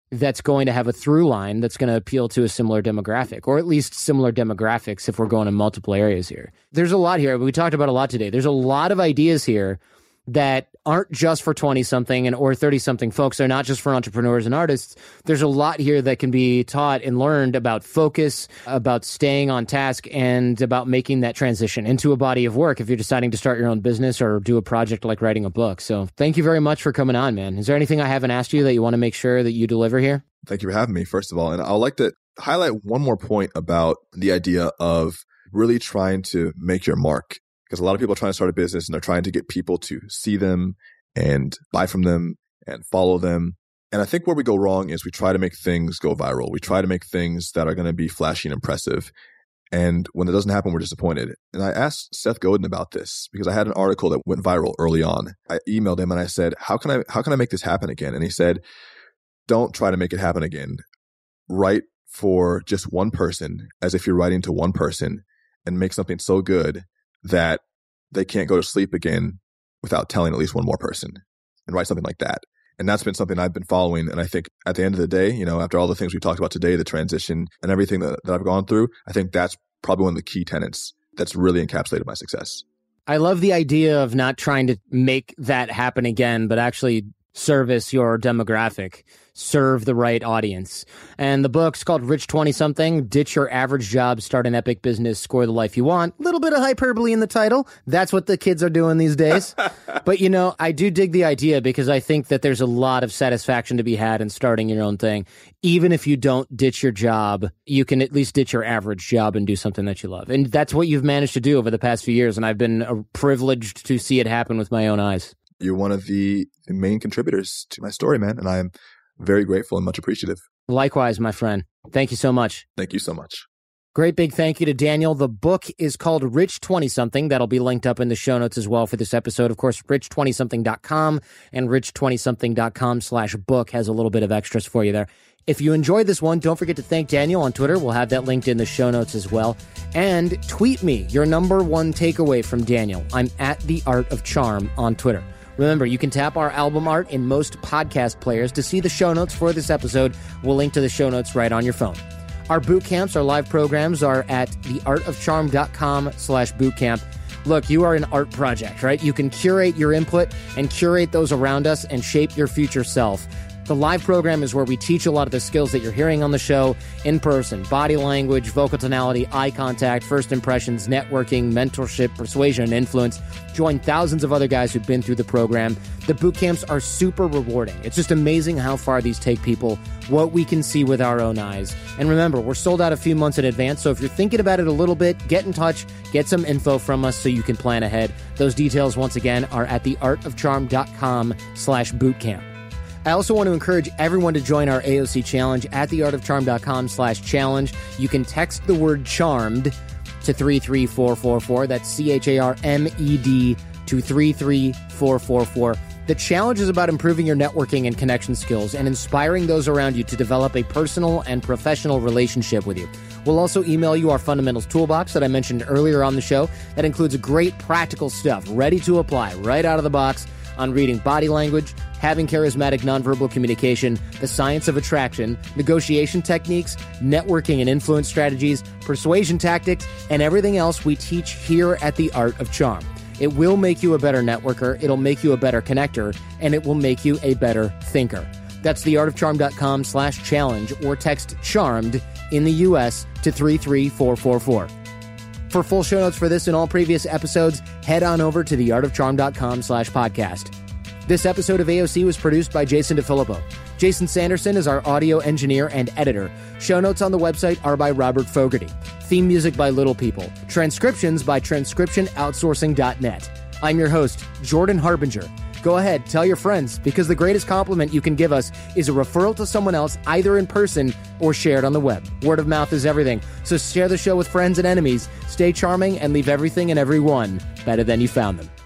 that's going to have a through line that's going to appeal to a similar demographic, or at least similar demographics if we're going in multiple areas here. There's a lot here. We talked about a lot today. There's a lot of ideas here that aren't just for twenty-something and or thirty-something folks. They're not just for entrepreneurs and artists. There's a lot here that can be taught and learned about focus, about staying on task, and about making that transition into a body of work if you're deciding to start your own business or do a project like writing a book. So thank you very much for coming on, man. Is there anything I haven't asked you that you want to make sure that you deliver here? Thank you for having me, first of all. And I'd like to highlight one more point about the idea of really trying to make your mark. Because a lot of people are trying to start a business and they're trying to get people to see them and buy from them and follow them. And I think where we go wrong is we try to make things go viral. We try to make things that are going to be flashy and impressive. And when it doesn't happen, we're disappointed. And I asked Seth Godin about this because I had an article that went viral early on. I emailed him and I said, how can I, how can I make this happen again? And he said, don't try to make it happen again. Write for just one person as if you're writing to one person and make something so good that they can't go to sleep again without telling at least one more person, and write something like that. And that's been something I've been following. And I think at the end of the day, you know, after all the things we talked about today, the transition and everything that, that I've gone through, I think that's probably one of the key tenets that's really encapsulated my success. I love the idea of not trying to make that happen again, but actually service your demographic, serve the right audience. And the book's called Rich twenty-something, Ditch Your Average Job, Start an Epic Business, Score the Life You Want. A little bit of hyperbole in the title. That's what the kids are doing these days. But, you know, I do dig the idea because I think that there's a lot of satisfaction to be had in starting your own thing. Even if you don't ditch your job, you can at least ditch your average job and do something that you love. And that's what you've managed to do over the past few years. And I've been uh, privileged to see it happen with my own eyes. You're one of the main contributors to my story, man. And I'm very grateful and much appreciative. Likewise, my friend. Thank you so much. Thank you so much. Great big thank you to Daniel. The book is called Rich twenty-something. That'll be linked up in the show notes as well for this episode. Of course, rich twenty something dot com and rich twenty something dot com slash book has a little bit of extras for you there. If you enjoyed this one, don't forget to thank Daniel on Twitter. We'll have that linked in the show notes as well. And tweet me your number one takeaway from Daniel. I'm at The Art of Charm on Twitter. Remember, you can tap our album art in most podcast players to see the show notes for this episode. We'll link to the show notes right on your phone. Our boot camps, our live programs are at theartofcharm.com slash bootcamp. Look, you are an art project, right? You can curate your input and curate those around us and shape your future self. The live program is where we teach a lot of the skills that you're hearing on the show in person: body language, vocal tonality, eye contact, first impressions, networking, mentorship, persuasion, and influence. Join thousands of other guys who've been through the program. The boot camps are super rewarding. It's just amazing how far these take people, what we can see with our own eyes. And remember, we're sold out a few months in advance, so if you're thinking about it a little bit, get in touch, get some info from us so you can plan ahead. Those details, once again, are at theartofcharm.com slash bootcamp. I also want to encourage everyone to join our A O C challenge at theartofcharm.com slash challenge. You can text the word charmed to three three four four four. That's C H A R M E D to three three four four four. The challenge is about improving your networking and connection skills and inspiring those around you to develop a personal and professional relationship with you. We'll also email you our fundamentals toolbox that I mentioned earlier on the show. That includes great practical stuff ready to apply right out of the box on reading body language, having charismatic nonverbal communication, the science of attraction, negotiation techniques, networking and influence strategies, persuasion tactics, and everything else we teach here at The Art of Charm. It will make you a better networker, it'll make you a better connector, and it will make you a better thinker. That's theartofcharm.com slash challenge or text CHARMED in the U S to three three four four four. For full show notes for this and all previous episodes, head on over to theartofcharm.com slash podcast. This episode of A O C was produced by Jason DeFilippo. Jason Sanderson is our audio engineer and editor. Show notes on the website are by Robert Fogarty. Theme music by Little People. Transcriptions by transcription outsourcing dot net. I'm your host, Jordan Harbinger. Go ahead, tell your friends, because the greatest compliment you can give us is a referral to someone else, either in person or shared on the web. Word of mouth is everything. So share the show with friends and enemies. Stay charming and leave everything and everyone better than you found them.